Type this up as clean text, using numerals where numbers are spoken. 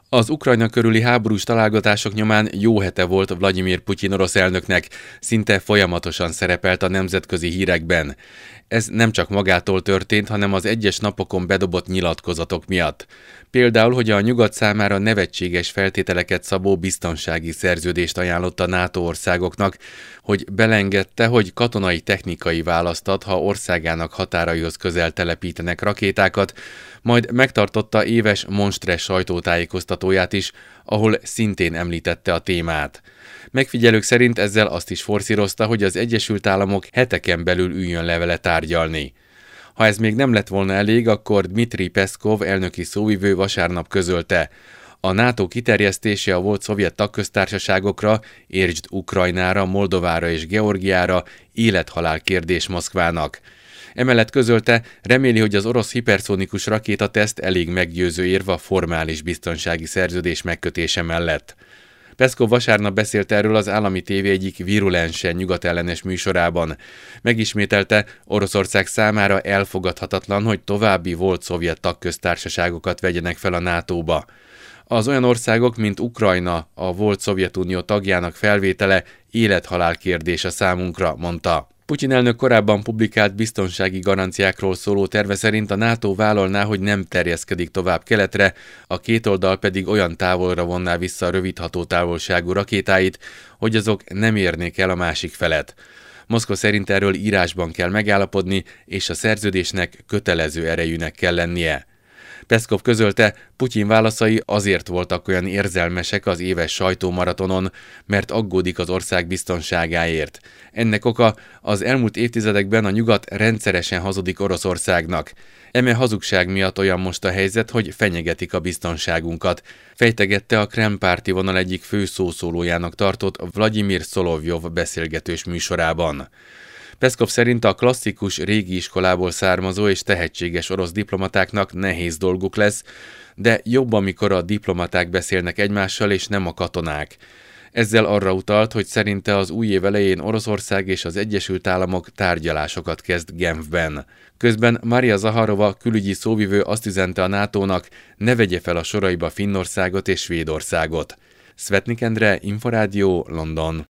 Az Ukrajna körüli háborús találgatások nyomán jó hete volt Vlagyimir Putyin orosz elnöknek, szinte folyamatosan szerepelt a nemzetközi hírekben. Ez nem csak magától történt, hanem az egyes napokon bedobott nyilatkozatok miatt. Például, hogy a nyugat számára nevetséges feltételeket szabó biztonsági szerződést ajánlott a NATO országoknak, hogy belengedte, hogy katonai technikai választ ad, ha országának határaihoz közel telepítenek rakétákat, majd megtartotta éves monstre sajtótájékoztatóját is, ahol szintén említette a témát. Megfigyelők szerint ezzel azt is forszírozta, hogy az Egyesült Államok heteken belül üljön le vele tárgyalni. Ha ez még nem lett volna elég, akkor Dmitri Peszkov elnöki szóvivő vasárnap közölte: a NATO kiterjesztése a volt szovjet tagköztársaságokra, értsd Ukrajnára, Moldovára és Georgiára élet-halál kérdés Moszkvának. Emellett közölte, reméli, hogy az orosz hiperszónikus rakétateszt elég meggyőző érv a formális biztonsági szerződés megkötése mellett. Peszkov vasárnap beszélt erről az állami tévé egyik virulensen nyugatellenes műsorában. Megismételte, Oroszország számára elfogadhatatlan, hogy további volt szovjet tagköztársaságokat vegyenek fel a NATO-ba. Az olyan országok, mint Ukrajna, a volt Szovjetunió tagjának felvétele élet-halál kérdés a számunkra, mondta. Putyin elnök korábban publikált biztonsági garanciákról szóló terve szerint a NATO vállalná, hogy nem terjeszkedik tovább keletre, a két oldal pedig olyan távolra vonná vissza a rövid hatótávolságú rakétáit, hogy azok nem érnék el a másik felet. Moszkva szerint erről írásban kell megállapodni, és a szerződésnek kötelező erejűnek kell lennie. Peszkov közölte, Putyin válaszai azért voltak olyan érzelmesek az éves sajtómaratonon, mert aggódik az ország biztonságáért. Ennek oka, az elmúlt évtizedekben a nyugat rendszeresen hazudik Oroszországnak. Eme hazugság miatt olyan most a helyzet, hogy fenyegetik a biztonságunkat, fejtegette a Kreml párti vonal egyik fő szószólójának tartott Vlagyimir Szolovjov beszélgetős műsorában. Peszkov szerint a klasszikus régi iskolából származó és tehetséges orosz diplomatáknak nehéz dolguk lesz, de jobb, amikor a diplomaták beszélnek egymással és nem a katonák. Ezzel arra utalt, hogy szerinte az új év elején Oroszország és az Egyesült Államok tárgyalásokat kezd Genfben. Közben Maria Zaharova külügyi szóvivő azt üzente a NATO-nak, ne vegye fel a soraiba Finnországot és Svédországot. Szvetnik Endre, Inforádió, London.